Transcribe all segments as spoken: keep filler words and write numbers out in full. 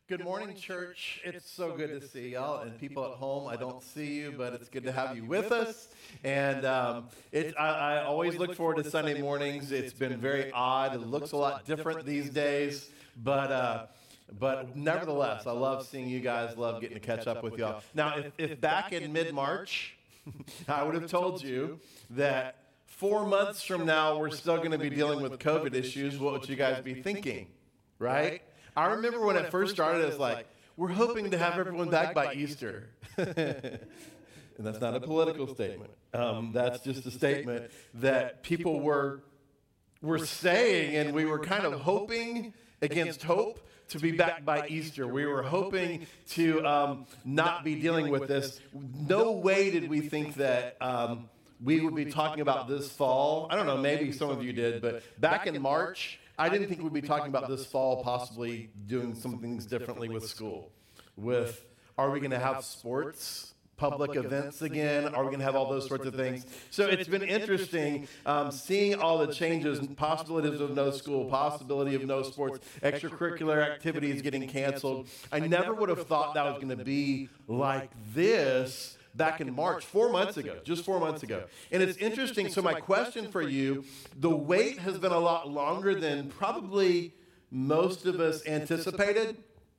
Good morning, church. It's so good to see y'all. And people at home, I don't see you, but it's good to have you with us. And um, it, I, I always look forward to Sunday mornings. It's been very odd. It looks a lot different these days. But uh, but nevertheless, I love seeing you guys, love getting to catch up with y'all. Now, if, if back in mid-March, I would have told you that four months from now, we're still going to be dealing with COVID issues, what would you guys be thinking, right? I remember when it first started, it's like, we're hoping to have everyone back by Easter. And that's not a political statement. Um, that's just a statement that people were, were saying, and we were kind of hoping against hope to be back by Easter. We were hoping to um, not be dealing with this. No way did we think that um, we would be talking about this fall. I don't know, maybe some of you did, but back in March, I didn't think we'd be talking about this fall possibly doing some things differently with school. With, are we going to have sports, public events again? Are we going to have all those sorts of things? So it's been interesting um, seeing all the changes, possibilities of no school, possibility of no sports, extracurricular activities getting canceled. I never would have thought that was going to be like this back in March, four months ago, just four months ago. And it's interesting. So my question for you, the wait has been a lot longer than probably most of us anticipated.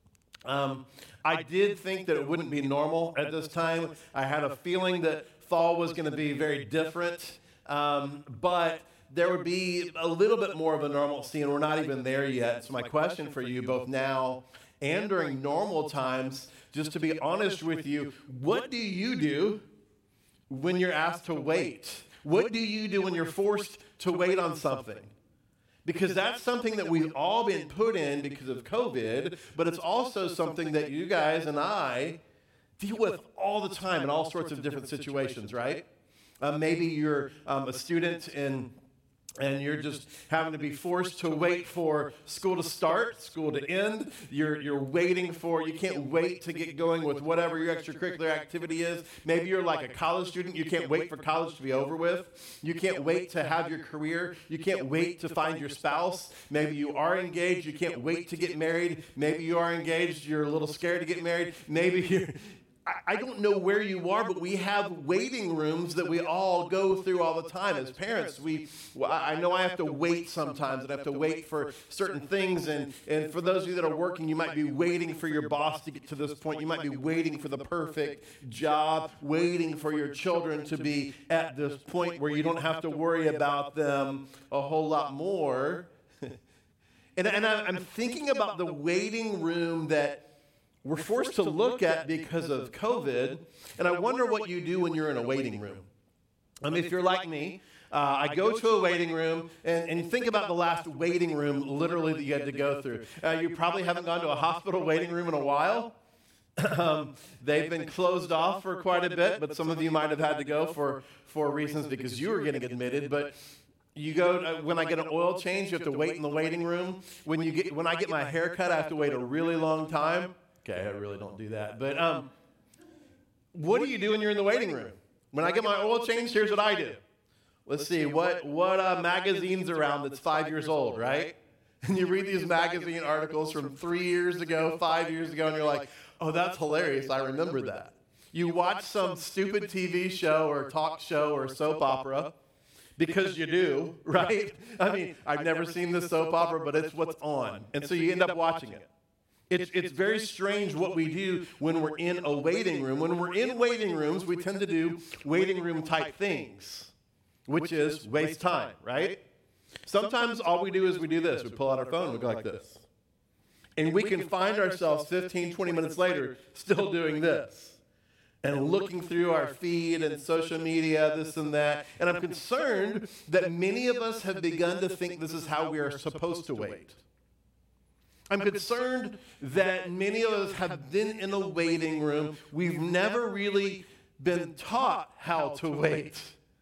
Um, I did think that it wouldn't be normal at this time. I had a feeling that fall was going to be very different, um, but there would be a little bit more of a normalcy, and we're not even there yet. So my question for you, both now and during normal times, just to be honest with you, what do you do when you're asked to wait? What do you do when you're forced to wait on something? Because that's something that we've all been put in because of COVID, but it's also something that you guys and I deal with all the time in all sorts of different situations, right? Uh, maybe you're um, a student in and you're just having to be forced to wait for school to start, school to end. You're, you're waiting for, you can't wait to get going with whatever your extracurricular activity is. Maybe you're like a college student. You can't wait for college to be over with. You can't wait to have your career. You can't wait to find your spouse. Maybe you are engaged. You can't wait to get married. Maybe you are engaged. You're a little scared to get married. Maybe you're... I don't know where you are, but we have waiting rooms that we all go through all the time. As parents, we, I know I have to wait sometimes, and I have to wait for certain things. And, and for those of you that are working, you might be waiting for your boss to get to this point. You might be waiting for the perfect job, waiting for your children to be at this point where you don't have to worry about them a whole lot more. and and I'm thinking about the waiting room that we're forced to look at because of COVID, and I wonder what you do when you're in a waiting room. I mean, if you're like me, uh, I go to a waiting room, and, and think about the last waiting room literally that you had to go through. Uh, you probably haven't gone to a hospital waiting room in a while. um, they've been closed off for quite a bit, but some of you might have had to go for, for reasons because you were getting admitted, but you go, uh, when I get an oil change, you have to wait in the waiting room. When, you get, when I get my hair cut, I have to wait a really long time. Okay, I really don't do that. But um, what do you do when you're in the waiting room? When I get my oil changed, here's what I do. Let's see, what, what uh, magazine's around that's five years old, right? And you read these magazine articles from three years ago, five years ago, and you're like, oh, that's hilarious. I remember that. You watch some stupid T V show or talk show or soap opera, because you do, right? I mean, I've never seen this soap opera, but it's what's on. And so you end up watching it. It's, it's very strange what we do when we're in a waiting room. When we're in waiting rooms, we tend to do waiting room type things, which is waste time, right? Sometimes all we do is we do this. We pull out our phone, we go like this. And we can find ourselves fifteen, twenty minutes later still doing this and looking through our feed and social media, this and that. And I'm concerned that many of us have begun to think this is how we are supposed to wait. I'm concerned that many of us have been in a waiting room. We've never really been taught how to wait.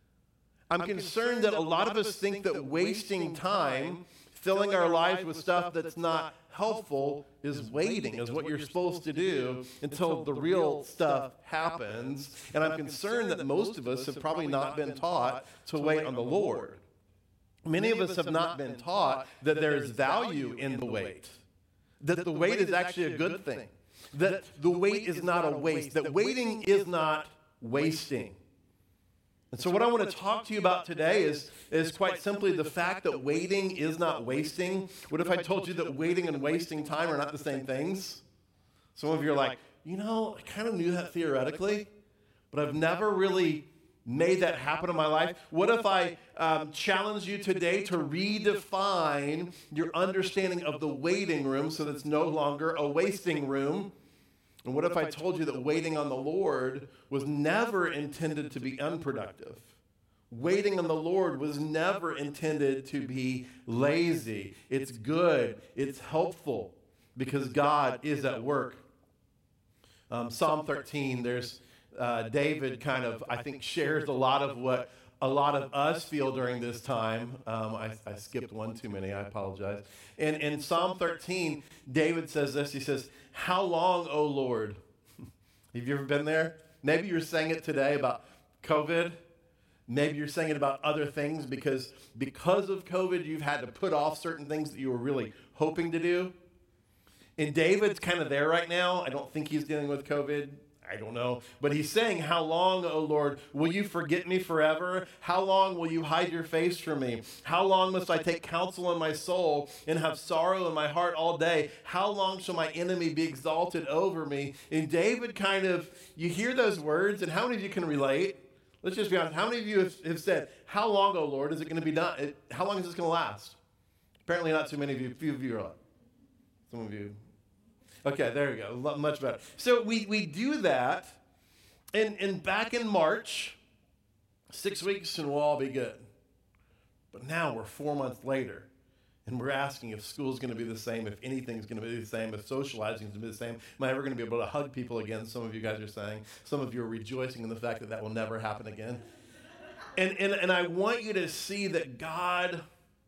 I'm concerned that a lot of us think that wasting time, filling our lives with stuff that's not helpful, is waiting, is what you're supposed to do until the real stuff happens. And I'm concerned that most of us have probably not been taught to wait on the Lord. Many of us have not been taught that there is value in the wait. that the wait is actually a good thing, that the wait is not a waste, that waiting is not wasting. And so what I want to talk to you about today is, is quite simply the fact that waiting is not wasting. What if I told you that waiting and wasting time are not the same things? Some of you are like, you know, I kind of knew that theoretically, but I've never really made that happen in my life. What if I um, challenge you today to redefine your understanding of the waiting room so that it's no longer a wasting room? And what if I told you that waiting on the Lord was never intended to be unproductive? Waiting on the Lord was never intended to be lazy. It's good. It's helpful because God is at work. Um, Psalm thirteen, there's uh, David kind of, I think, shares a lot of what a lot of us feel during this time. Um, I, I skipped one too many. I apologize. And in Psalm thirteen, David says this. He says, "How long, O Lord?" Have you ever been there? Maybe you're saying it today about COVID. Maybe you're saying it about other things because because of COVID, you've had to put off certain things that you were really hoping to do. And David's kind of there right now. I don't think he's dealing with COVID. I don't know. But he's saying, "How long, O Lord, will you forget me forever? How long will you hide your face from me? How long must I take counsel in my soul and have sorrow in my heart all day? How long shall my enemy be exalted over me?" And David kind of, you hear those words, and how many of you can relate? Let's just be honest. How many of you have, have said, "How long, O Lord, is it going to be done? It, how long is this going to last?" Apparently not too many of you. A few of you are like, some of you. Okay, there we go. Much better. So we, we do that, and, and back in March, six weeks and we'll all be good. But now we're four months later, and we're asking if school's going to be the same, if anything's going to be the same, if socializing is going to be the same. Am I ever going to be able to hug people again? Some of you guys are saying. Some of you are rejoicing in the fact that that will never happen again. And, and, and I want you to see that God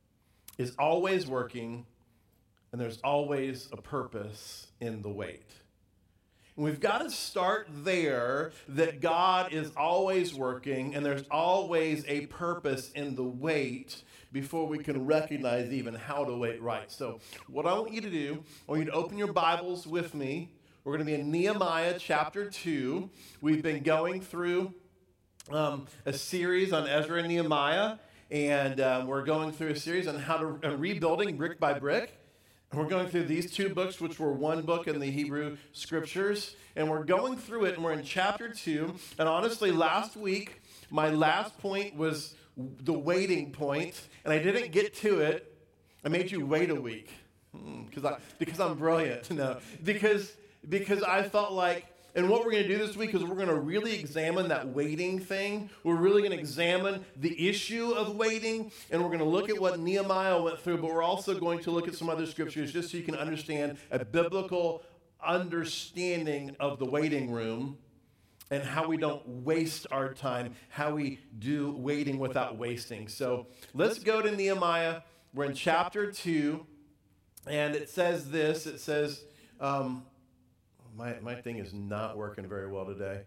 is always working, and there's always a purpose in the wait. And we've got to start there, that God is always working and there's always a purpose in the wait before we can recognize even how to wait right. So what I want you to do, I want you to open your Bibles with me. We're going to be in Nehemiah chapter two. We've been going through um, a series on Ezra and Nehemiah, and um, we're going through a series on how to uh, rebuilding brick by brick. We're going through these two books, which were one book in the Hebrew Scriptures, and we're going through it, and we're in chapter two. And honestly, last week, my last point was the waiting point, and I didn't get to it. I made you wait a week because I because I'm brilliant. No, because because I felt like. And what we're going to do this week is we're going to really examine that waiting thing. We're really going to examine the issue of waiting, and we're going to look at what Nehemiah went through, but we're also going to look at some other scriptures just so you can understand a biblical understanding of the waiting room and how we don't waste our time, how we do waiting without wasting. So let's go to Nehemiah. We're in chapter two, and it says this. It says... Um, My my thing is not working very well today.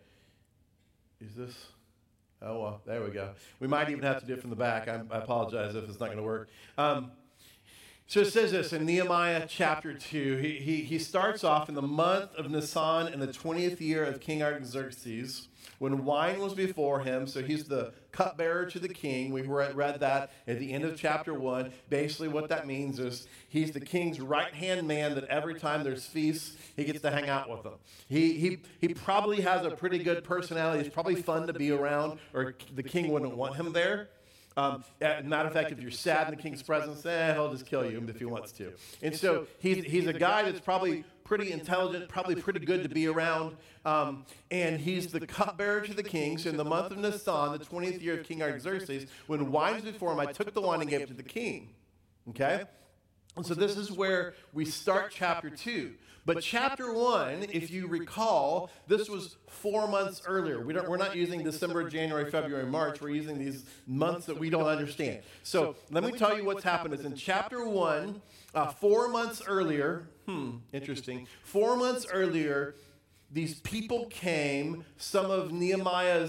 Is this? Oh, well, there we go. We might even have to do it from the back. I, I apologize if it's not going to work. Um, so it says this in Nehemiah chapter two. He, he, he starts off in the month of Nisan in the twentieth year of King Artaxerxes, when wine was before him. So he's the cupbearer to the king. We read, read that at the end of chapter one. Basically what that means is he's the king's right-hand man that every time there's feasts, he gets to hang out with them. He, he, he probably has a pretty good personality. It's probably fun to be around, or the king wouldn't want him there. Um, as a matter of fact, if you're sad in the king's presence, eh, he'll just kill you if he wants to. And so he's, he's a guy that's probably pretty intelligent, probably pretty good to be around. Um, and he's the cupbearer to the king. So in the month of Nisan, the twentieth year of King Artaxerxes, when wine was before him, I took the wine and gave it to the king. Okay? And so this is where we start chapter two. But chapter one, if you recall, this was four months earlier. We don't, we're not using December, January, February, March. We're using these months that we don't understand. So let me tell you what's happened. Is in chapter one, uh, four months earlier, hmm, interesting, four months earlier, these people came, some of Nehemiah's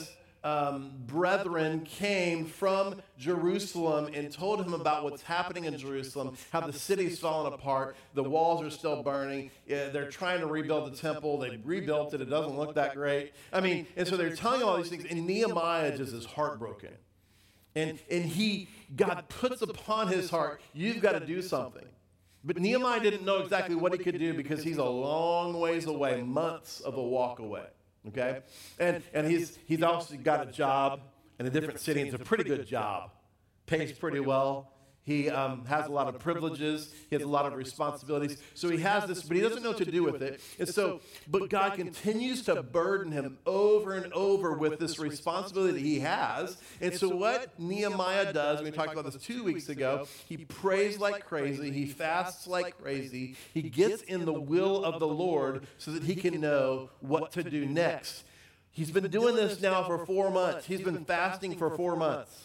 um, brethren came from Jerusalem and told him about what's happening in Jerusalem, how the city's fallen apart, the walls are still burning, uh, they're trying to rebuild the temple, they rebuilt it, it doesn't look that great. I mean, and so they're telling all these things, and Nehemiah just is heartbroken. And, and he, God puts upon his heart, you've got to do something. But Nehemiah didn't know exactly what he could do because he's a long ways away, months of a walk away. Okay? And, and he's, he's also got a job in a different city. It's a pretty good job. Pays pretty well. He um, has a lot of privileges. He has a lot of responsibilities. So he has this, but he doesn't know what to do with it. And so, but God continues to burden him over and over with this responsibility that he has. And so what Nehemiah does, we talked about this two weeks ago, he prays like crazy. He fasts like crazy. He gets in the will of the Lord so that he can know what to do next. He's been doing this now for four months. He's been fasting for four months.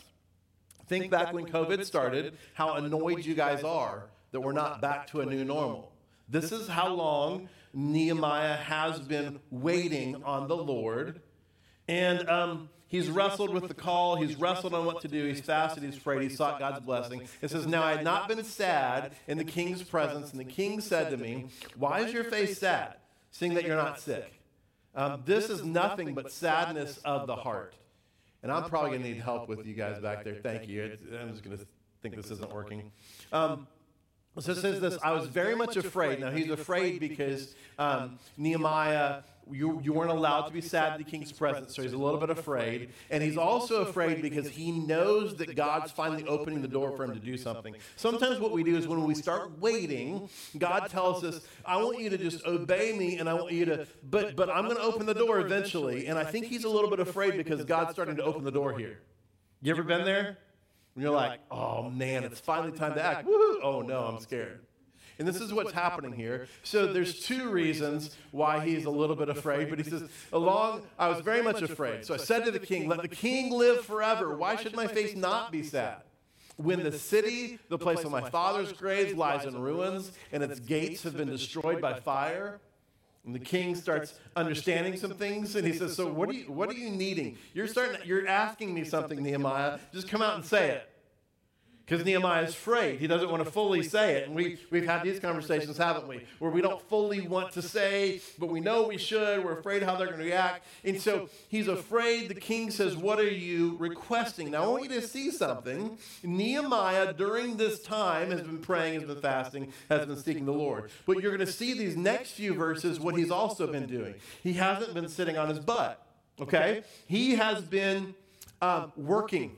Think back when COVID started, how annoyed you guys are that we're not back to a new normal. This is how long Nehemiah has been waiting on the Lord. And um, he's wrestled with the call. He's wrestled on what to do. He's fasted. He's prayed. He sought God's blessing. It says, now I had not been sad in the king's presence. And the king said to me, why is your face sad, seeing that you're not sick? Um, this is nothing but sadness of the heart. And I'm probably going to need help with you guys back there. Thank you. It's, I'm just going to think this isn't working. Um, so it says this, I was very much afraid. Now, he's afraid because um, Nehemiah, you, you weren't allowed to be sad in the king's presence, so he's a little bit afraid. And he's also afraid because he knows that God's finally opening the door for him to do something. Sometimes what we do is when we start waiting, God tells us, I want you to just obey me, and I want you to, but, but I'm going to open the door eventually. And I think he's a little bit afraid because God's starting to open the door here. You ever been there? When you're like, oh man, it's finally time to act. Woo-hoo. Oh no, I'm scared. And this is what's happening here. So there's two reasons why he's a little bit afraid. But he says, along, I was very much afraid. So I said to the king, let the king live forever. Why should my face not be sad? When the city, the place of my father's graves, lies in ruins, and its gates have been destroyed by fire. And the king starts understanding some things, and he says, so what are you, what are you needing? You're starting, you're asking me something, Nehemiah. Just come out and say it. Because Nehemiah is afraid. He doesn't want to fully say it. And we, we've had these conversations, haven't we? Where we don't fully want to say, but we know we should. We're afraid how they're going to react. And so he's afraid. The king says, what are you requesting? Now, I want you to see something. Nehemiah, during this time, has been praying, has been fasting, has been seeking the Lord. But you're going to see these next few verses what he's also been doing. He hasn't been sitting on his butt, okay? He has been um, working.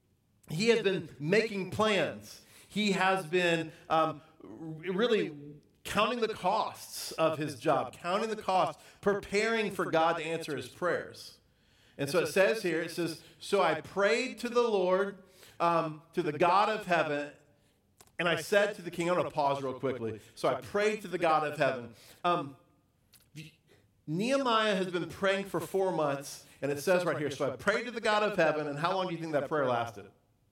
He has been making plans. He has been um, really counting the costs of his job, counting the costs, preparing for God to answer his prayers. And so it says here, it says, so I prayed to the Lord, um, to the God of heaven, and I said to the king, I'm going to pause real quickly. So I prayed to the God of heaven. Um, Nehemiah has been praying for four months, and it says right here, so I prayed to the God of heaven, and how long do you think that prayer lasted?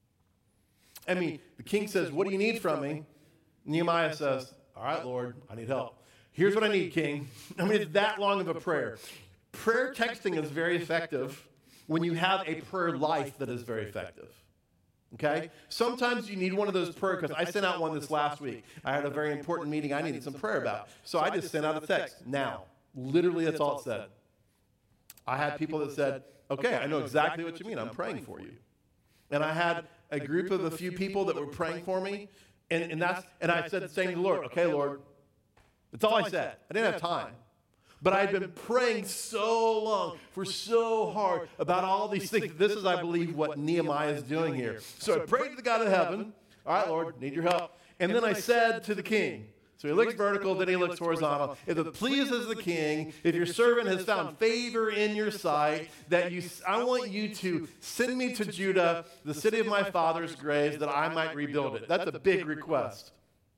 I mean, the king says, what do you need from me? Nehemiah says, all right, Lord, I need help. Here's what I need, king. I mean, it's that long of a prayer. Prayer texting is very effective when you have a prayer life that is very effective. Okay? Sometimes you need one of those prayer, because I sent out one this last week. I had a very important meeting I needed some prayer about. So I just sent out a text. Now. Literally, that's all it said. I had people that said, okay, I know exactly what you mean. I'm praying for you. And I had a group of a few people that were praying for me, and, and, that's, and I said the same to the Lord, okay, Lord. That's all I said. I didn't have time. But I had been praying so long, for so hard, about all these things. This is, I believe, what Nehemiah is doing here. So I prayed to the God of heaven. All right, Lord, need your help. And then I said to the king, so he looks vertical, then he looks horizontal. If it pleases the king, if your servant has found favor in your sight, that you, I want you to send me to Judah, the city of my father's graves, that I might rebuild it. That's a big request.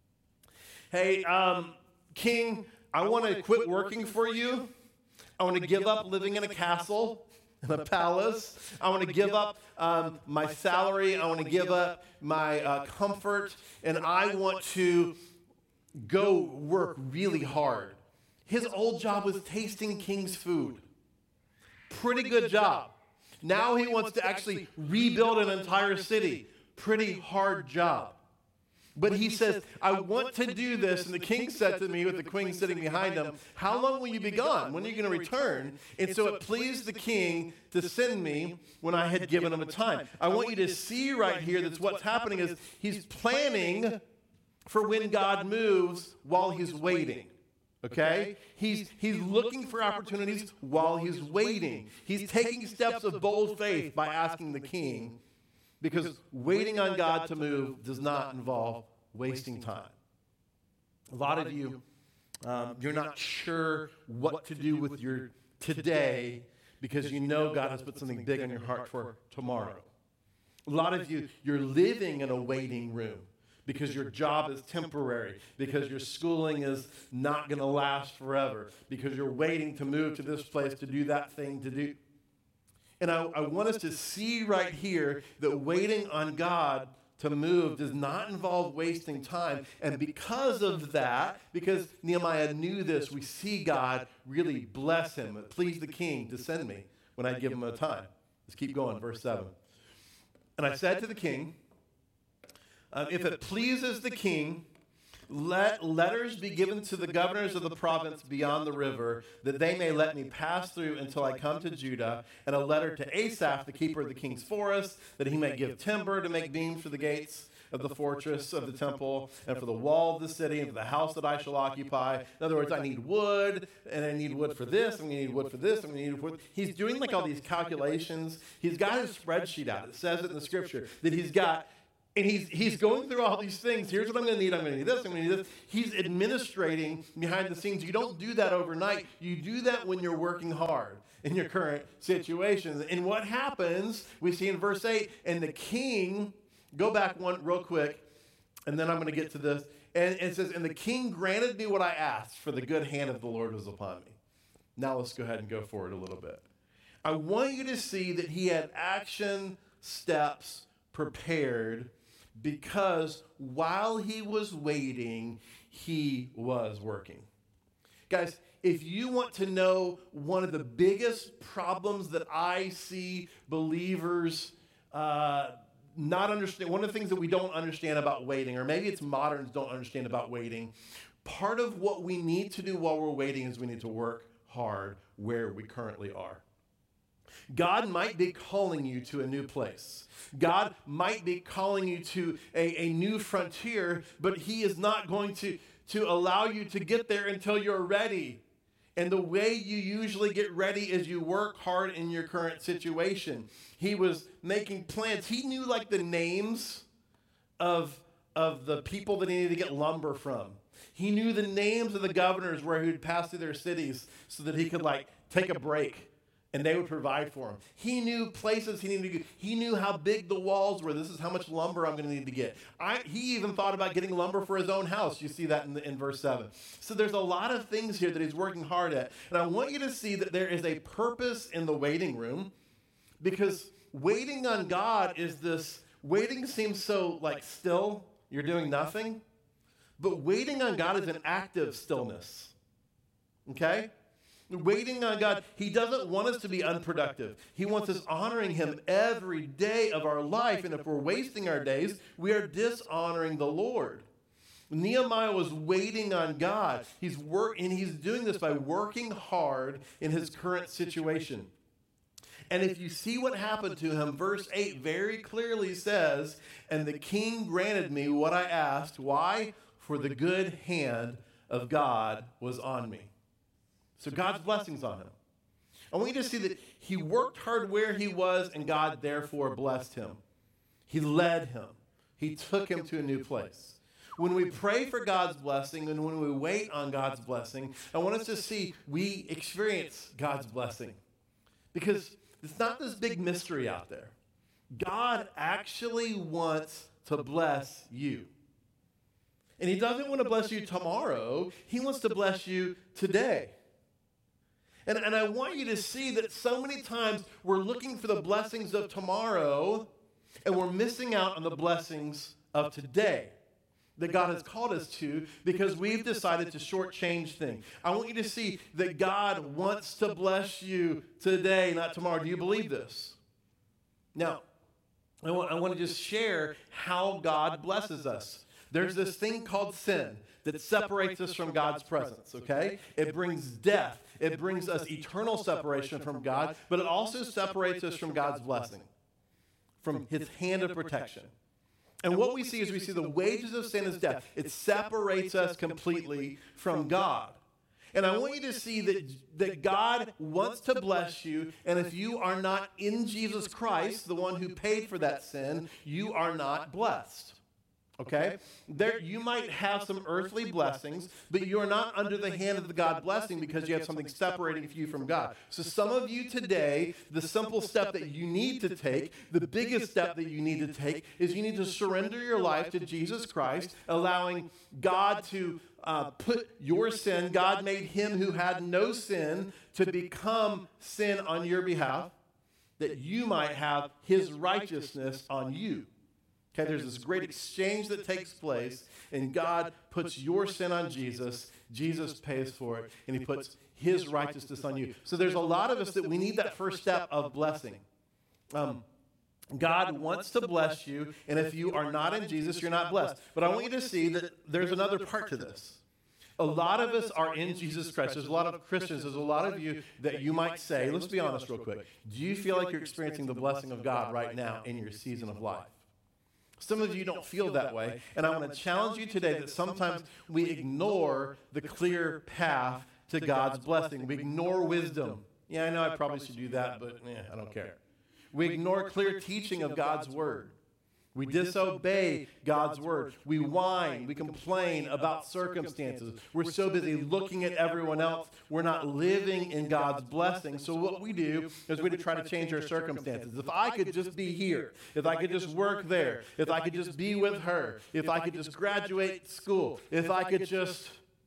Hey, um, king, I want to quit working for you. I want to give up living in a castle, in a palace. I want to give up um, my salary. I want to give up my uh, comfort, and I want to go work really hard. His old job was tasting king's food. Pretty good job. Now he wants to actually rebuild an entire city. Pretty hard job. But he says, I want to do this. And the king said to me, with the queen sitting behind him, how long will you be gone? When are you going to return? And so it pleased the king to send me when I had given him a time. I want you to see right here that what's happening is he's planning for when God moves while he's waiting. Okay? He's, he's looking for opportunities while he's waiting. He's taking steps of bold faith by asking the king, because waiting on God to move does not involve wasting time. A lot of you, um, you're not sure what to do with your today because you know God has put something big on your heart for tomorrow. A lot of you, you're living in a waiting room because your job is temporary, because your schooling is not going to last forever, because you're waiting to move to this place to do that thing to do. And I, I want us to see right here that waiting on God to move does not involve wasting time. And because of that, because Nehemiah knew this, we see God really bless him. It pleased the king to send me when I give him a time. Let's keep going, verse seven. And I said to the king, uh, if it pleases the king, let letters be given to the governors of the province beyond the river, that they may let me pass through until I come to Judah, and a letter to Asaph, the keeper of the king's forest, that he may give timber to make beams for the gates of the fortress of the temple, and for the wall of the city, and for the house that I shall occupy. In other words, I need wood, and I need wood for this, I'm going to need wood for this, I'm going to need wood. He's doing like all these calculations. He's got his spreadsheet out. It says it in the scripture that he's got. And he's, he's going through all these things. Here's what I'm going to need. I'm going to need this. I'm going to need this. He's administrating behind the scenes. You don't do that overnight. You do that when you're working hard in your current situations. And what happens, we see in verse eight, and the king, go back one real quick, and then I'm going to get to this. And it says, and the king granted me what I asked, for the good hand of the Lord was upon me. Now let's go ahead and go forward a little bit. I want you to see that he had action steps prepared, because while he was waiting, he was working. Guys, if you want to know one of the biggest problems that I see believers uh, not understand, one of the things that we don't understand about waiting, or maybe it's moderns don't understand about waiting, part of what we need to do while we're waiting is we need to work hard where we currently are. God might be calling you to a new place. God might be calling you to a, a new frontier, but he is not going to, to allow you to get there until you're ready. And the way you usually get ready is you work hard in your current situation. He was making plans. He knew like the names of, of the people that he needed to get lumber from. He knew the names of the governors where he would pass through their cities so that he could like take a break. And they would provide for him. He knew places he needed to go. He knew how big the walls were. This is how much lumber I'm going to need to get. I, he even thought about getting lumber for his own house. You see that in, the, in verse seven. So there's a lot of things here that he's working hard at. And I want you to see that there is a purpose in the waiting room, because waiting on God is this, waiting seems so like still, you're doing nothing. But waiting on God is an active stillness. Okay? Waiting on God, he doesn't want us to be unproductive. He wants us honoring him every day of our life. And if we're wasting our days, we are dishonoring the Lord. Nehemiah was waiting on God. He's work, and he's doing this by working hard in his current situation. And if you see what happened to him, verse eight very clearly says, and the king granted me what I asked. Why? For the good hand of God was on me. So God's blessings on him. I want you to see that he worked hard where he was, and God therefore blessed him. He led him. He took him to a new place. When we pray for God's blessing and when we wait on God's blessing, I want us to see we experience God's blessing. Because it's not this big mystery out there. God actually wants to bless you. And he doesn't want to bless you tomorrow. He wants to bless you today. And, and I want you to see that so many times we're looking for the blessings of tomorrow and we're missing out on the blessings of today that God has called us to, because we've decided to shortchange things. I want you to see that God wants to bless you today, not tomorrow. Do you believe this? Now, I want, I want to just share how God blesses us. There's this thing called sin that separates us from God's presence, okay? It brings death. It brings us eternal separation from God, but it also separates us from God's blessing, from his hand of protection. And what we see is we see the wages of sin is death. It separates us completely from God. And I want you to see that, that God wants to bless you, and if you are not in Jesus Christ, the one who paid for that sin, you are not blessed. Okay? There, you might have some earthly blessings, but you are not under the hand of the God blessing because you have something separating you from God. So some of you today, the simple step that you need to take, the biggest step that you need to take, is you need to surrender your life to Jesus Christ, allowing God to uh, put your sin, God made him who had no sin to become sin on your behalf, that you might have his righteousness on you. Okay, there's this great exchange that takes place, and God puts your sin on Jesus. Jesus pays for it, and he puts his righteousness on you. So there's a lot of us that we need that first step of blessing. Um, God wants to bless you, and if you are not in Jesus, you're not blessed. But I want you to see that there's another part to this. A lot of us are in Jesus Christ. There's a lot of Christians. There's a lot of you that you might say, let's be honest real quick. Do you feel like you're experiencing the blessing of God right now in your season of life? Some of you don't feel that way, and I want to challenge you today that sometimes we ignore the clear path to God's blessing. We ignore wisdom. Yeah, I know I probably should do that, but eh, I don't care. We ignore clear teaching of God's word. We disobey God's word. We whine. We complain about circumstances. We're so busy looking at everyone else. We're not living in God's blessing. So what we do is we try to change our circumstances. If I could just be here, if I could just work there, if I could just be with her, if I could just graduate school, if I could just...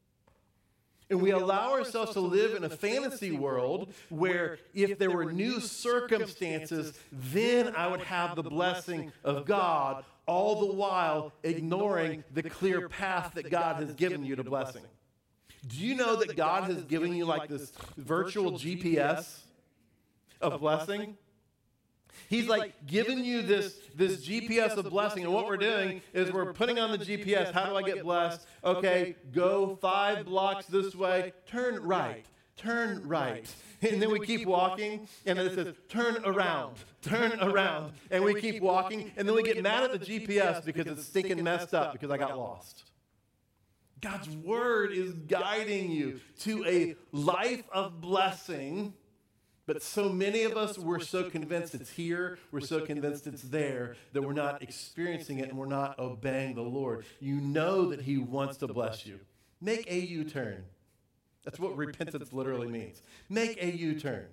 And we allow ourselves to live in a fantasy world where if there were new circumstances, then I would have the blessing of God, all the while ignoring the clear path that God has given you to blessing. Do you know that God has given you like this virtual G P S of blessing? He's like giving you this, this G P S of blessing, and what we're doing is we're putting on the G P S, how do I get blessed? Okay, go five blocks this way, turn right, turn right. And then we keep walking, and then it says, turn around, turn around. And we keep walking, and then we get mad at the G P S because it's stinking messed up because I got lost. God's word is guiding you to a life of blessing. But so many of us, we're so convinced it's here, we're so convinced it's there, that we're not experiencing it and we're not obeying the Lord. You know that he wants to bless you. Make a U-turn. That's what repentance literally means. Make a U-turn.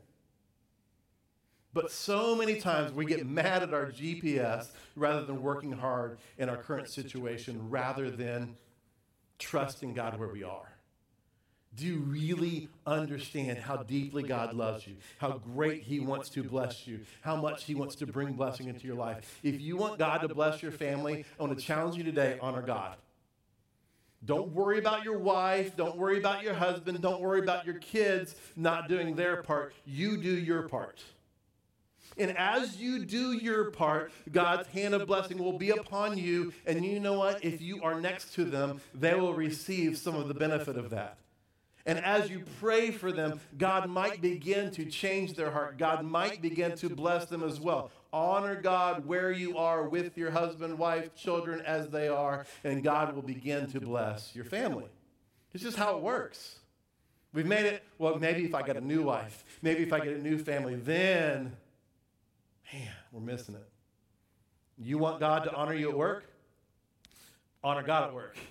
But so many times we get mad at our G P S rather than working hard in our current situation, rather than trusting God where we are. Do you really understand how deeply God loves you, how great he wants to bless you, how much he wants to bring blessing into your life? If you want God to bless your family, I want to challenge you today, honor God. Don't worry about your wife. Don't worry about your husband. Don't worry about your kids not doing their part. You do your part. And as you do your part, God's hand of blessing will be upon you. And you know what? If you are next to them, they will receive some of the benefit of that. And as you pray for them, God might begin to change their heart. God might begin to bless them as well. Honor God where you are with your husband, wife, children as they are, and God will begin to bless your family. It's just how it works. We've made it, well, maybe if I get a new wife, maybe if I get a new family, then, man, we're missing it. You want God to honor you at work? Honor God at work.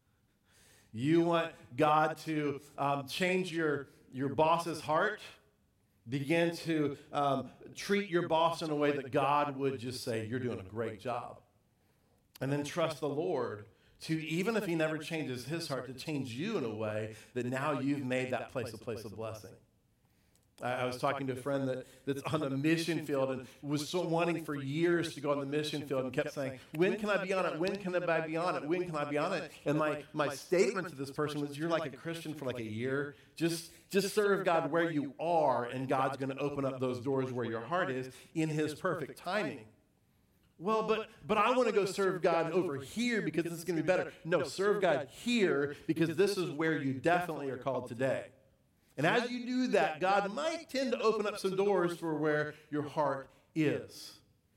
You want God to um, change your, your boss's heart? Begin to um, treat your boss in a way that God would just say, you're doing a great job. And then trust the Lord to, even if he never changes his heart, to change you in a way that now you've made that place a place of blessing. I, I was talking to a friend that, that's on the mission field and was so wanting for years to go on the mission field and kept saying, when can I be on it? When can I be on it? When can I be on it? And my, my statement to this person was, you're like a Christian for like a year. Just, just serve God where you are, and God's going to open up those doors where your heart is in his perfect timing. Well, but but I want to go serve God over here because this is going to be better. No, serve God here because this is where you definitely are called today. And as you do that, God might tend to open up some doors for where your heart is.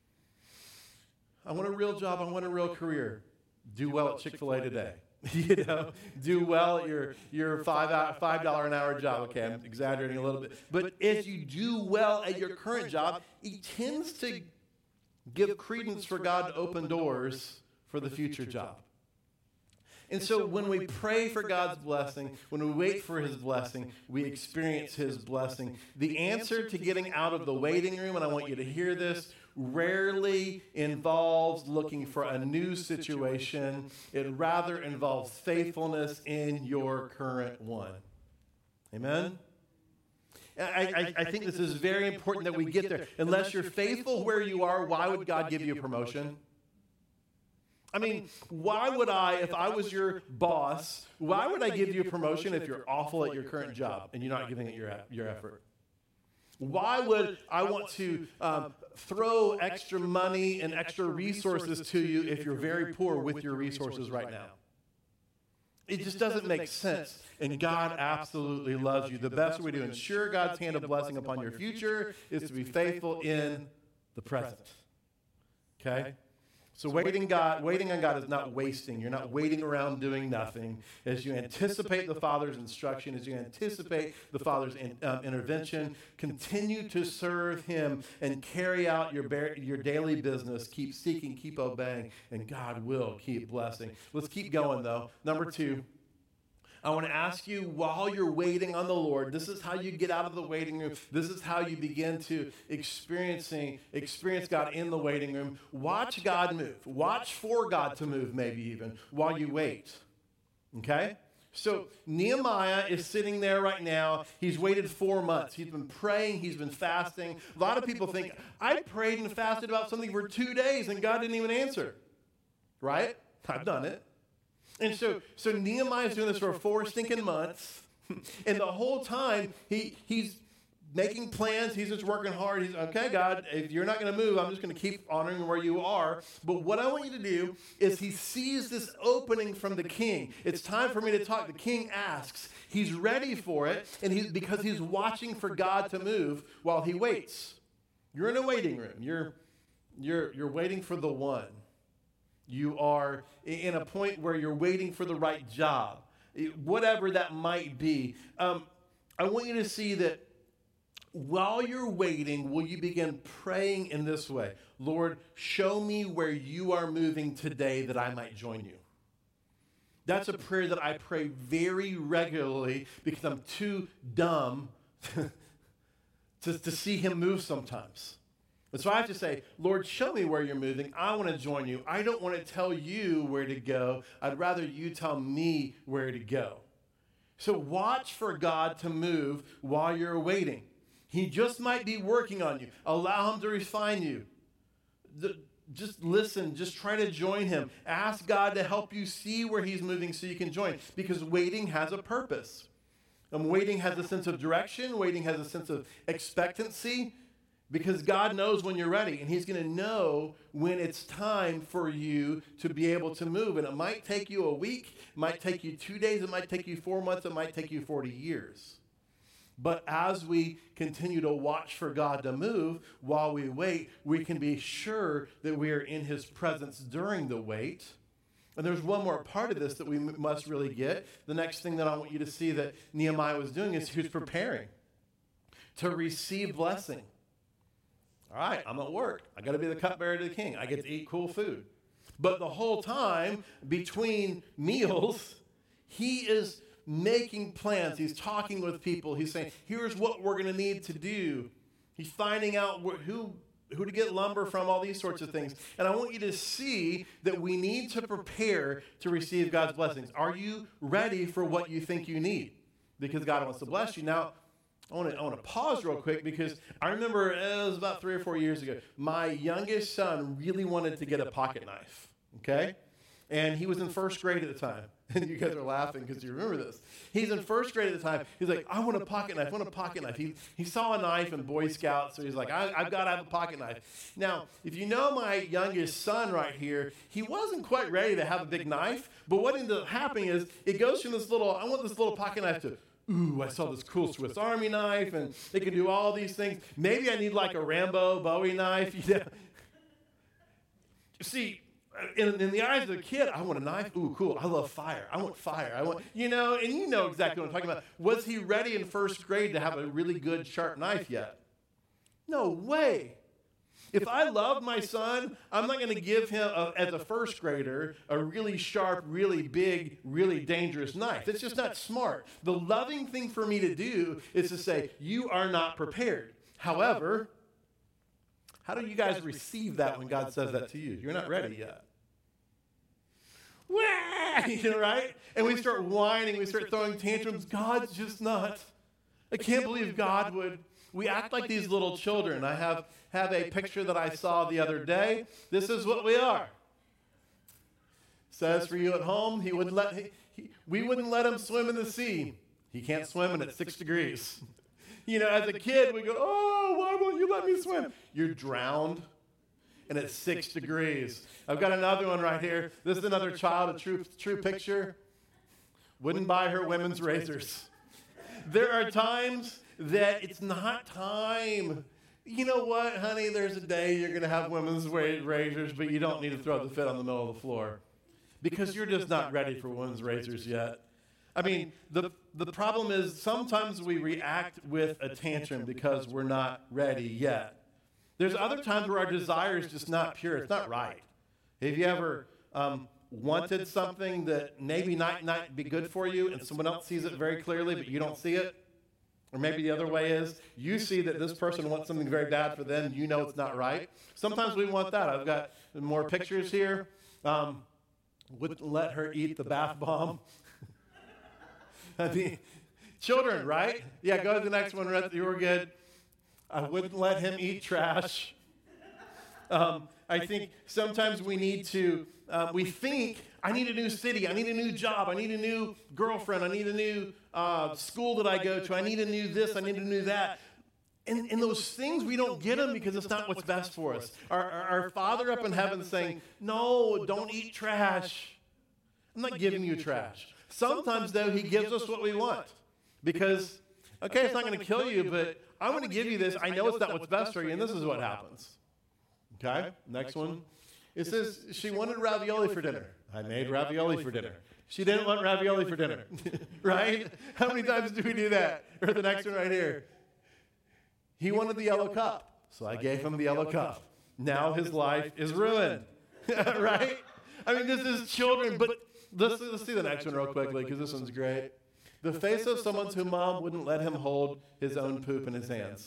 I want a real job. I want a real career. Do well at Chick-fil-A today. You know, do well at your, your five hour, five dollar an hour job. Okay, I'm exaggerating a little bit. But as you do well at your current job, it tends to give credence for God to open doors for the future job. And so when we pray for God's blessing, when we wait for his blessing, we experience his blessing. The answer to getting out of the waiting room, and I want you to hear this, rarely involves looking for a new situation. It rather involves faithfulness in your current one. Amen? I, I, I think this is very important that we get there. Unless you're faithful where you are, why would God give you a promotion? I mean, why would I, if I was your boss, why would I give you a promotion if you're awful at your current job and you're not giving it your, your effort? Why would I want to um, throw extra money and extra resources to you if you're very poor with your resources right now? It just doesn't make sense. And God absolutely loves you. The best way to ensure God's hand of blessing upon your future is to be faithful in the present. Okay? So waiting God, waiting on God is not wasting. You're not waiting around doing nothing. As you anticipate the Father's instruction, as you anticipate the Father's in, um, intervention, continue to serve him and carry out your, bar- your daily business. Keep seeking, keep obeying, and God will keep blessing. Let's keep going, though. Number two. I want to ask you, while you're waiting on the Lord, this is how you get out of the waiting room. This is how you begin to experiencing experience God in the waiting room. Watch God move. Watch for God to move, maybe even, while you wait. Okay? So Nehemiah is sitting there right now. He's waited four months. He's been praying. He's been fasting. A lot of people think, I prayed and fasted about something for two days and God didn't even answer. Right? I've done it. And so, so Nehemiah is doing this for four stinking months, and the whole time he he's making plans. He's just working hard. He's okay, God. If you're not going to move, I'm just going to keep honoring where you are. But what I want you to do is he sees this opening from the king. It's time for me to talk. The king asks. He's ready for it, and he because he's watching for God to move while he waits. You're in a waiting room. You're you're you're waiting for the one. You are in a point where you're waiting for the right job, whatever that might be. Um, I want you to see that while you're waiting, will you begin praying in this way? Lord, show me where you are moving today that I might join you. That's a prayer that I pray very regularly because I'm too dumb to, to see him move sometimes. And so I have to say, Lord, show me where you're moving. I want to join you. I don't want to tell you where to go. I'd rather you tell me where to go. So watch for God to move while you're waiting. He just might be working on you. Allow him to refine you. The, just listen. Just try to join him. Ask God to help you see where he's moving so you can join. Because waiting has a purpose. And waiting has a sense of direction. Waiting has a sense of expectancy. Because God knows when you're ready, and he's going to know when it's time for you to be able to move. And it might take you a week, it might take you two days, it might take you four months, it might take you forty years. But as we continue to watch for God to move while we wait, we can be sure that we are in his presence during the wait. And there's one more part of this that we m- must really get. The next thing that I want you to see that Nehemiah was doing is he was preparing to receive blessing. All right, I'm at work. I got to be the cupbearer to the king. I get to eat cool food. But the whole time between meals, he is making plans. He's talking with people. He's saying, here's what we're going to need to do. He's finding out wh- who, who to get lumber from, all these sorts of things. And I want you to see that we need to prepare to receive God's blessings. Are you ready for what you think you need? Because God wants to bless you. Now, I want to I want to pause real quick because I remember it was about three or four years ago. My youngest son really wanted to get a pocket knife. Okay, and he was in first grade at the time. And you guys are laughing because you remember this. He's in first grade at the time. He's like, I want a pocket knife. I want a pocket knife. He, he saw a knife in Boy Scouts, so he's like, I, I've got to have a pocket knife. Now, if you know my youngest son right here, he wasn't quite ready to have a big knife. But what ended up happening is it goes from this little, I want this little pocket knife to, ooh, I saw this cool Swiss Army knife, and it can do all these things. Maybe I need like a Rambo Bowie knife. You know? See, In, in the eyes of a kid, I want a knife. Ooh, cool. I love fire. I want fire. I want, you know, and you know exactly what I'm talking about. Was he ready in first grade to have a really good sharp knife yet? No way. If I love my son, I'm not going to give him, a, as a first grader, a really sharp, really big, really dangerous knife. That's just not smart. The loving thing for me to do is to say, you are not prepared. However, how do you guys receive that when God says that to you? You're not ready yet. Wah! You know, right? And we start whining, we start throwing tantrums. God's just not. I can't believe God would. We act like these little children. I have, have a picture that I saw the other day. This is what we are. Says for you at home, he wouldn't let, he, he, we wouldn't let him swim in the sea. He can't swim and it's six degrees. You know, as a kid, we go, oh, why won't you let me swim? You're drowned, and it's six degrees. I've got another one right here. This is another child, a true, true picture. Wouldn't buy her women's razors. There are times that it's not time. You know what, honey? There's a day you're going to have women's razors, but you don't need to throw the fit on the middle of the floor because you're just not ready for women's razors yet. I mean, the, the problem is sometimes we react with a tantrum because we're not ready yet. There's other times where our desire is just not pure. It's not right. Have you ever um, wanted something that maybe might not be good for you and someone else sees it very clearly, but you don't see it? Or maybe the other way is you see that this person wants something very bad for them. You know it's not right. Sometimes we want that. I've got more pictures here. Um, wouldn't let her eat the bath bomb. I mean, children, right? Yeah, go to the next one. You were good. I wouldn't let him eat trash. Um, I think sometimes we need to, uh, we think, I need a new city. I need a new job. I need a new girlfriend. I need a new uh, school that I go to. I need a new this. I need a new that. And, and those things, we don't get them because it's not what's best for us. Our, our, our Father up in heaven is saying, no, don't eat trash. I'm not giving you trash. Sometimes, though, he gives us what we want because, okay, it's not going to kill you, but I'm going to give you this. I know it's not what's best for you, and this is what happens. Okay, next one. It says she wanted ravioli for dinner. I made ravioli for dinner. She didn't want ravioli for dinner, right? How many times do we do that? Or the next one right here. He wanted the yellow cup, so I gave him the yellow cup. Now his life is ruined, right? I mean, this is children, but let's, let's see the next one real quickly because this one's great. The face of someone whose mom wouldn't let him hold his own poop in his hands.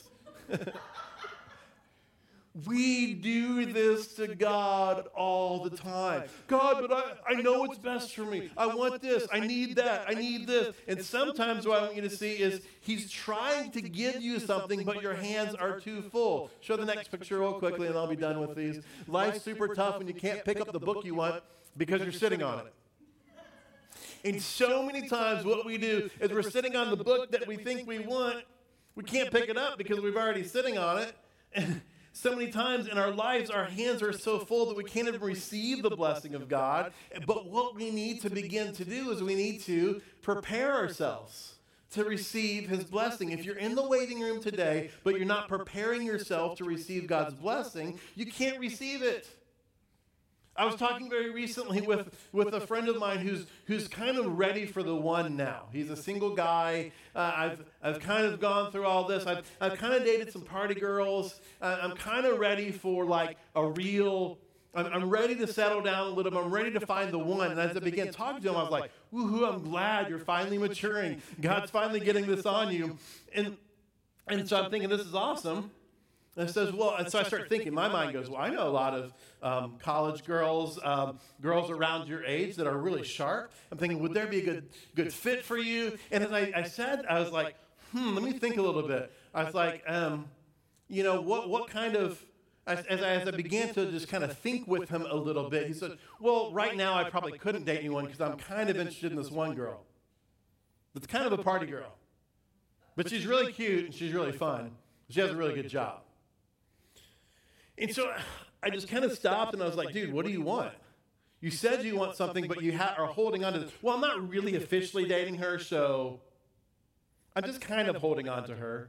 We do this to God all the time. God, but I, I know what's best for me. I want this. I need that. I need this. And sometimes what I want you to see is he's trying to give you something, but your hands are too full. Show the next picture real quickly, and I'll be done with these. Life's super tough when you can't pick up the book you want because you're sitting on it. And so many times what we do is we're sitting on the book that we think we want. We can't pick it up because we've already sitting on it. And so many times in our lives, our hands are so full that we can't even receive the blessing of God. But what we need to begin to do is we need to prepare ourselves to receive his blessing. If you're in the waiting room today, but you're not preparing yourself to receive God's blessing, you can't receive it. I was talking very recently with, with a friend of mine who's who's kind of ready for the one now. He's a single guy. Uh, I've I've kind of gone through all this. I've I've kind of dated some party girls. Uh, I'm kind of ready for like a real. I'm, I'm ready to settle down a little bit. I'm ready to find the one. And as I began talking to him, I was like, "Woohoo! I'm glad you're finally maturing. God's finally getting this on you." And and so I'm thinking this is awesome. And it says, well, and so I start thinking, my mind goes, well, I know a lot of um, college girls, um, girls around your age that are really sharp. I'm thinking, would there be a good good fit for you? And as I, I said, I was like, hmm, let me think a little bit. I was like, um, you know, what, what kind of, as, as, I, as I began to just kind of think with him a little bit, he said, well, right now I probably couldn't date anyone because I'm kind of interested in this one girl. It's kind of a party girl. But she's really cute and she's really fun. She has a really good job. And so I just kind of stopped and I was like, dude, what do you want? You said you want something, but you ha- are holding on to this. Well, I'm not really officially dating her, so I'm just kind of holding on to her.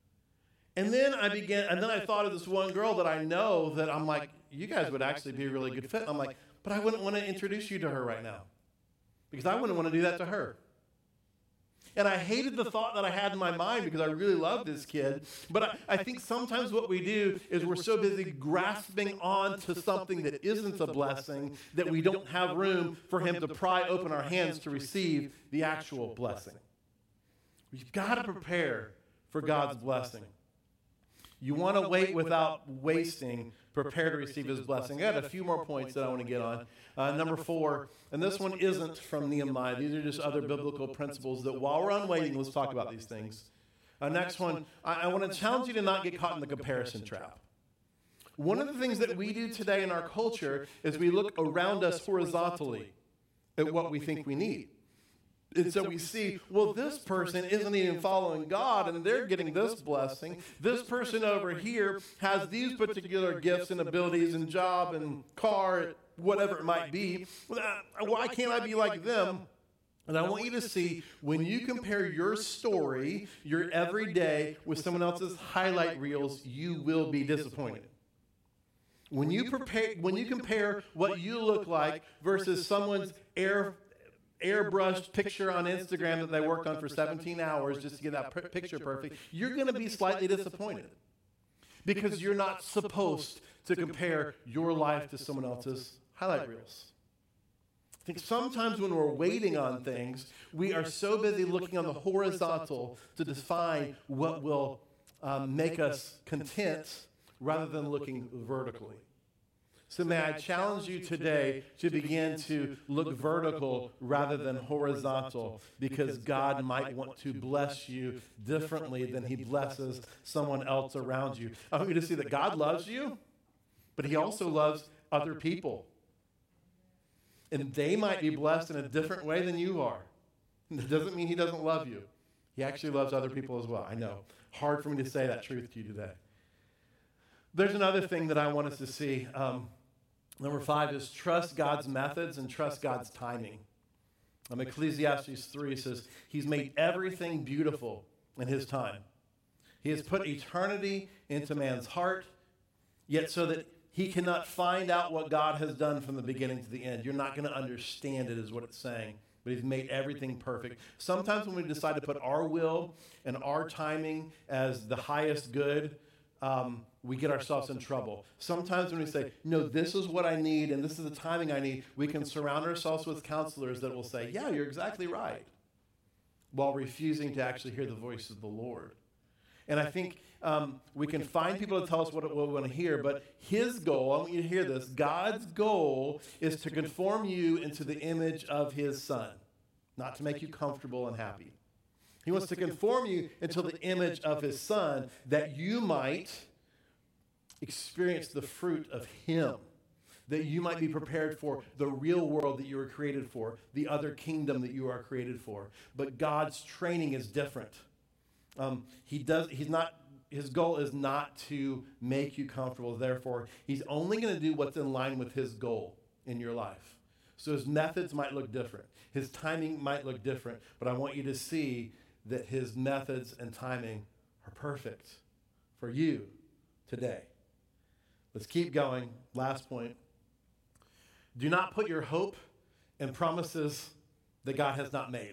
And then I began, and then I thought of this one girl that I know that I'm like, you guys would actually be a really good fit. I'm like, but I wouldn't want to introduce you to her right now because I wouldn't want to do that to her. And I hated the thought that I had in my mind because I really loved this kid. But I, I think sometimes what we do is we're so busy grasping on to something that isn't a blessing that we don't have room for him to pry open our hands to receive the actual blessing. We've got to prepare for God's blessing. You want to wait without wasting, prepare to receive his blessing. I got a few more points that I want to get on. Uh, number four, and this one isn't from Nehemiah. These are just other biblical principles that while we're on waiting, let's talk about these things. Uh, next one, I, I want to challenge you to not get caught in the comparison trap. One of the things that we do today in our culture is we look around us horizontally at what we think we need. And so we see, well, this person isn't even following God, and they're getting this blessing. This person over here has these particular gifts and abilities and job and car, whatever it might be. Why can't I be like them? And I want you to see, when you compare your story, your everyday, with someone else's highlight reels, you will be disappointed. When you, prepare, when you compare what you look like versus someone's air airbrushed picture on Instagram that they worked on for seventeen hours just to get that p- picture perfect, you're going to be slightly disappointed because you're not supposed to compare your life to someone else's highlight reels. I think sometimes when we're waiting on things, we are so busy looking on the horizontal to define what will um, make us content rather than looking vertically. So may I challenge you today to begin to look vertical rather than horizontal, because God might want to bless you differently than he blesses someone else around you. I want you to see that God loves you, but he also loves other people. And they might be blessed in a different way than you are. It doesn't mean he doesn't love you. He actually loves other people as well. I know. Hard for me to say that truth to you today. There's another thing that I want us to see. Um, Number five is trust God's methods and trust God's timing. Um, Ecclesiastes three says, he's made everything beautiful in his time. He has put eternity into man's heart, yet so that he cannot find out what God has done from the beginning to the end. You're not going to understand it, is what it's saying. But he's made everything perfect. Sometimes when we decide to put our will and our timing as the highest good, Um, we get ourselves in trouble. Sometimes when we say, no, this is what I need and this is the timing I need, we can surround ourselves with counselors that will say, yeah, you're exactly right, while refusing to actually hear the voice of the Lord. And I think um, we can find people to tell us what, what we want to hear, but his goal, I want you to hear this, God's goal is to conform you into the image of his son, not to make you comfortable and happy. He wants to conform you into the image of his son, that you might experience the fruit of him, that you might be prepared for the real world that you were created for, the other kingdom that you are created for. But God's training is different. Um, he does. He's not. His goal is not to make you comfortable. Therefore, he's only going to do what's in line with his goal in your life. So his methods might look different. His timing might look different. But I want you to see that his methods and timing are perfect for you today. Let's keep going. Last point. Do not put your hope in promises that God has not made.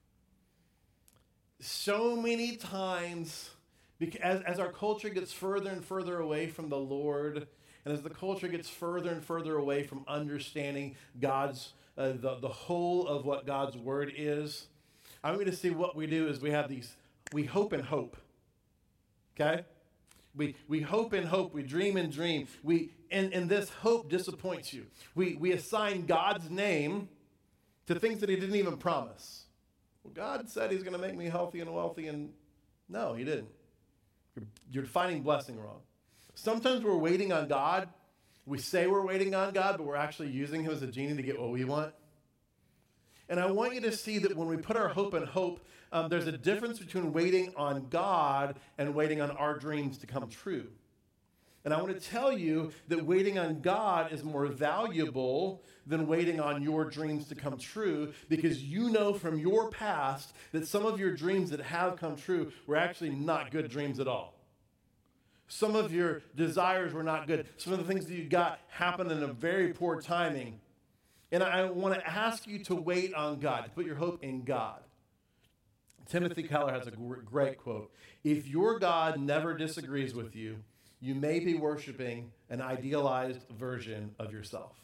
So many times, as, as our culture gets further and further away from the Lord, and as the culture gets further and further away from understanding God's, uh, the, the whole of what God's word is, I'm going to see what we do is we have these, we hope and hope, okay? We we hope and hope, we dream and dream, we, and, and this hope disappoints you. We, we assign God's name to things that he didn't even promise. Well, God said he's going to make me healthy and wealthy and No, he didn't. You're, you're defining blessing wrong. Sometimes we're waiting on God. We say we're waiting on God, but we're actually using him as a genie to get what we want. And I want you to see that when we put our hope in hope, um, there's a difference between waiting on God and waiting on our dreams to come true. And I want to tell you that waiting on God is more valuable than waiting on your dreams to come true, because you know from your past that some of your dreams that have come true were actually not good dreams at all. Some of your desires were not good. Some of the things that you got happened in a very poor timing. And I want to ask you to wait on God, to put your hope in God. Timothy Keller has a great quote. If your God never disagrees with you, you may be worshiping an idealized version of yourself.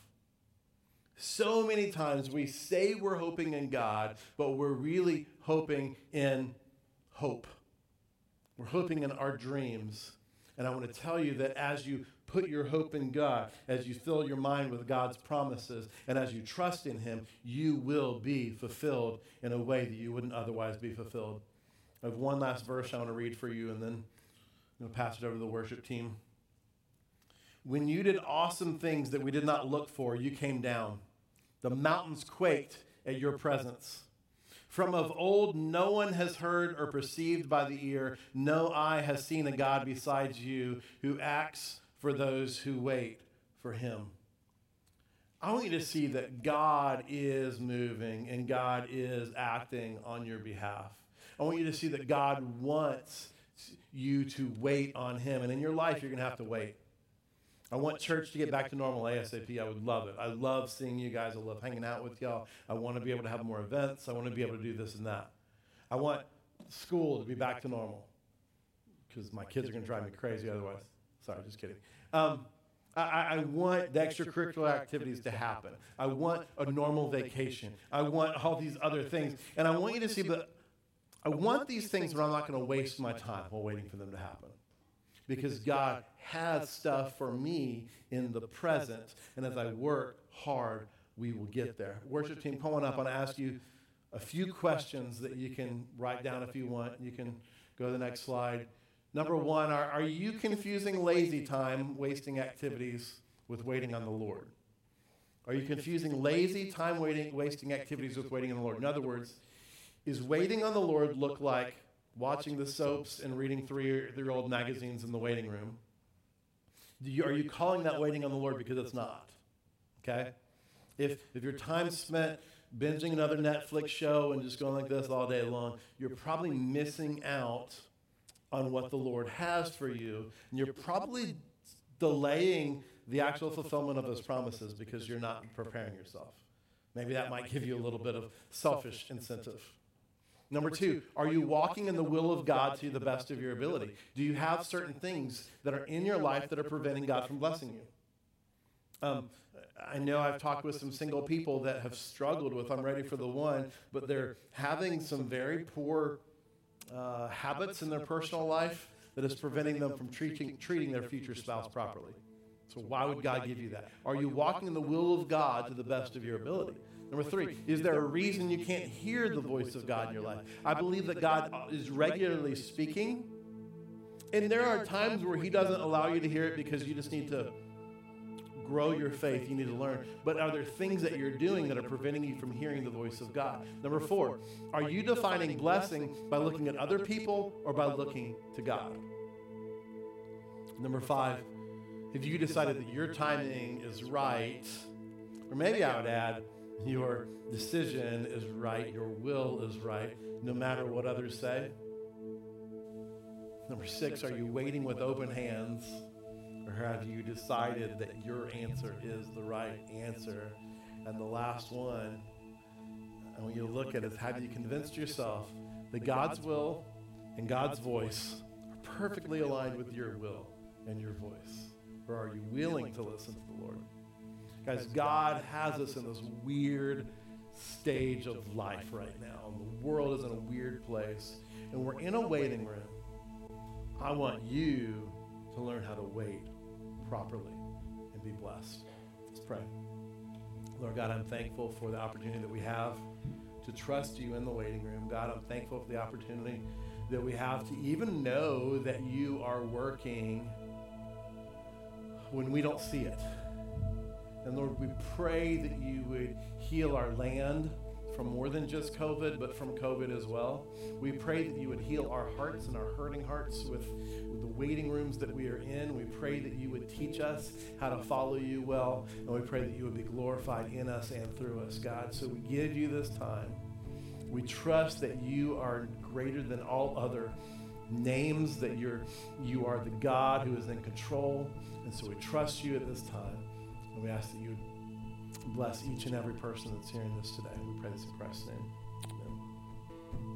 So many times we say we're hoping in God, but we're really hoping in hope. We're hoping in our dreams. And I want to tell you that as you put your hope in God, as you fill your mind with God's promises, and as you trust in him, you will be fulfilled in a way that you wouldn't otherwise be fulfilled. I have one last verse I want to read for you, and then I'm going to pass it over to the worship team. When you did awesome things that we did not look for, you came down. The mountains quaked at your presence. From of old, no one has heard or perceived by the ear. No eye has seen a God besides you who acts for those who wait for him. I want you to see that God is moving and God is acting on your behalf. I want you to see that God wants you to wait on him. And in your life, you're going to have to wait. I want church to get back to normal ASAP. I would love it. I love seeing you guys. I love hanging out with y'all. I want to be able to have more events. I want to be able to do this and that. I want school to be back to normal because my kids are going to drive me crazy otherwise. Sorry, just kidding. Um, I, I want the extracurricular activities to happen. I want a normal vacation. I want all these other things. And I want you to see that I want these things, but I'm not going to waste my time while waiting for them to happen. Because God has stuff for me in the present. And as I work hard, we will get there. Worship team, come on up. I want to ask you a few questions that you can write down if you want. You can go to the next slide. Number one, are, are you confusing lazy time, wasting activities, with waiting on the Lord? Are you confusing lazy time, waiting, wasting activities with waiting on the Lord? In other words, is waiting on the Lord look like watching the soaps and reading three-year-old magazines in the waiting room? Do you, are you calling that waiting on the Lord? Because it's not, okay? If, if your time's spent binging another Netflix show and just going like this all day long, you're probably missing out on what the Lord has for you, and you're probably delaying the actual fulfillment of those promises because you're not preparing yourself. Maybe that might give you a little bit of selfish incentive. Number two, are you walking in the will of God to the best of your ability? Do you have certain things that are in your life that are preventing God from blessing you? Um, I know I've talked with some single people that have struggled with, I'm ready for the one, but they're having some very poor uh, habits in their personal life that is preventing them from treating, treating their future spouse properly. So why would God give you that? Are you walking in the will of God to the best of your ability? Number three, is there a reason you can't hear the voice of God in your life? I believe that God is regularly speaking, and there are times where he doesn't allow you to hear it because you just need to grow your faith. You need to learn. But are there things that you're doing that are preventing you from hearing the voice of God? Number four, are you defining blessing by looking at other people or by looking to God? Number five, have you decided that your timing is right? Or maybe I would add, your decision is right, your will is right, no matter what others say? Number six, are you waiting with open hands, or have you decided that your answer is the right answer? And the last one, I want you to look at is, have you convinced yourself that God's will and God's voice are perfectly aligned with your will and your voice? Or are you willing to listen to the Lord? Guys, God has us in this weird stage of life right now. The world is in a weird place, and we're in a waiting room. I want you to learn how to wait properly and be blessed. Let's pray. Lord God, I'm thankful for the opportunity that we have to trust you in the waiting room. God, I'm thankful for the opportunity that we have to even know that you are working when we don't see it. And Lord, we pray that you would heal our land from more than just COVID, but from COVID as well. We pray that you would heal our hearts and our hurting hearts with, with the waiting rooms that we are in. We pray that you would teach us how to follow you well, and we pray that you would be glorified in us and through us, God. So we give you this time. We trust that you are greater than all other names, that you're, you are the God who is in control, and so we trust you at this time, and we ask that you would bless each and every person that's hearing this today. We pray this in Christ's name. Amen.